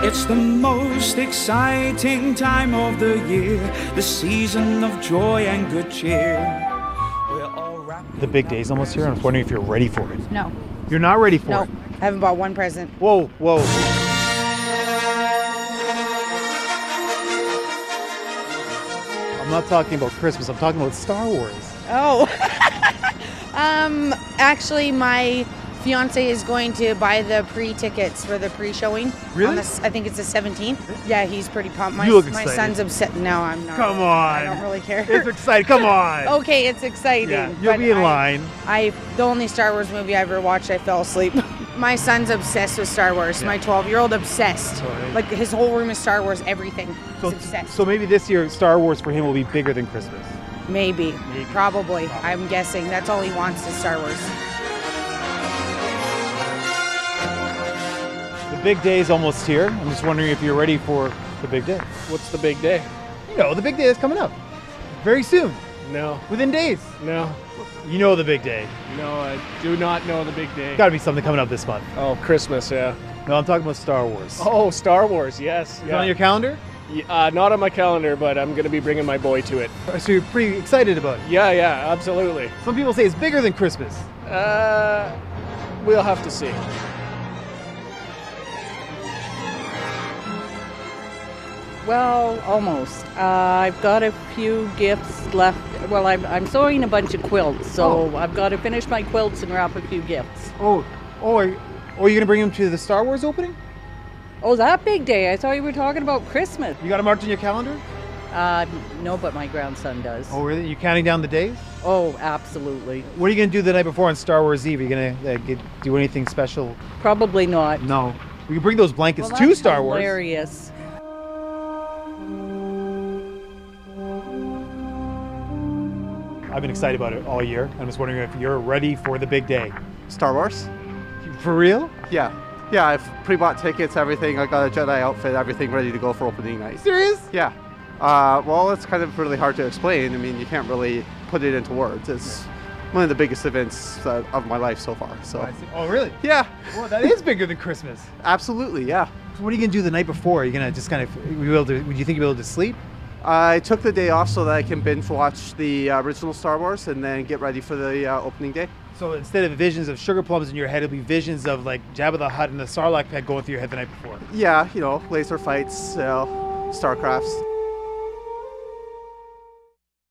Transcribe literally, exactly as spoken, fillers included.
It's the most exciting time of the year, the season of joy and good cheer. We're all wrapped. The big day's almost here. I was wondering if you're ready for it. No. You're not ready for No. it? I haven't bought one present. Whoa, whoa. I'm not talking about Christmas. I'm talking about Star Wars. Oh. um, actually, my fiance is going to buy the pre-tickets for the pre-showing. Really? On the, I think it's the seventeenth. Yeah, he's pretty pumped. My, You look my excited. son's upset. No, I'm not. Come really. on. I don't really care. It's exciting. Come on. Okay, it's exciting. Yeah, you'll but be in I, line. I the only Star Wars movie I ever watched, I fell asleep. My son's obsessed with Star Wars. Yeah. My twelve-year-old obsessed. Sorry. Like his whole room is Star Wars. Everything. So, He's obsessed. so maybe this year Star Wars for him will be bigger than Christmas. Maybe. Maybe. Probably. I'm guessing. That's all he wants is Star Wars. The big day is almost here. I'm just wondering if you're ready for the big day. What's the big day? You know, the big day is coming up. Very soon. No, Within days. no, You know the big day. no, I do not know the big day. Gotta be something coming up this month. Oh, Christmas, yeah. No, I'm talking about Star Wars. Oh, Star Wars, yes. Is it Yeah. on your calendar? Y- Uh, not on my calendar, but I'm going to be bringing my boy to it. So you're pretty excited about it. Yeah, yeah, absolutely. Some people say it's bigger than Christmas. Uh, we'll have to see. Well, almost. Uh, I've got a few gifts left. Well, I'm, I'm sewing a bunch of quilts, so Oh. I've got to finish my quilts and wrap a few gifts. Oh, oh, are you, oh, are you gonna bring him to the Star Wars opening? Oh, that big day. I thought you were talking about Christmas. You got it marked on your calendar? Uh, no, but my grandson does. Oh, really? You counting down the days? Oh, absolutely. What are you gonna do the night before on Star Wars Eve? Are you gonna uh, get, do anything special? Probably not. No. We can bring those blankets Well, to that's Star Wars. hilarious. I've been excited about it all year. I'm just wondering if you're ready for the big day. Star Wars? For real? Yeah. Yeah, I've pre-bought tickets, everything. I got a Jedi outfit, everything ready to go for opening night. Serious? Yeah. Uh, well, it's kind of really hard to explain. I mean, you can't really put it into words. It's one of the biggest events uh, of my life so far. So, I see. Oh, really? yeah, Well, that is bigger than Christmas. absolutely, yeah. So what are you gonna do the night before? Are you gonna just kind of, will you be able to, would you think you'll be able to sleep? I took the day off so that I can binge watch the uh, original Star Wars and then get ready for the uh, opening day. So instead of visions of sugar plums in your head, it'll be visions of like Jabba the Hutt and the Sarlacc pit going through your head the night before. Yeah, you know, laser fights, uh, Starcrafts.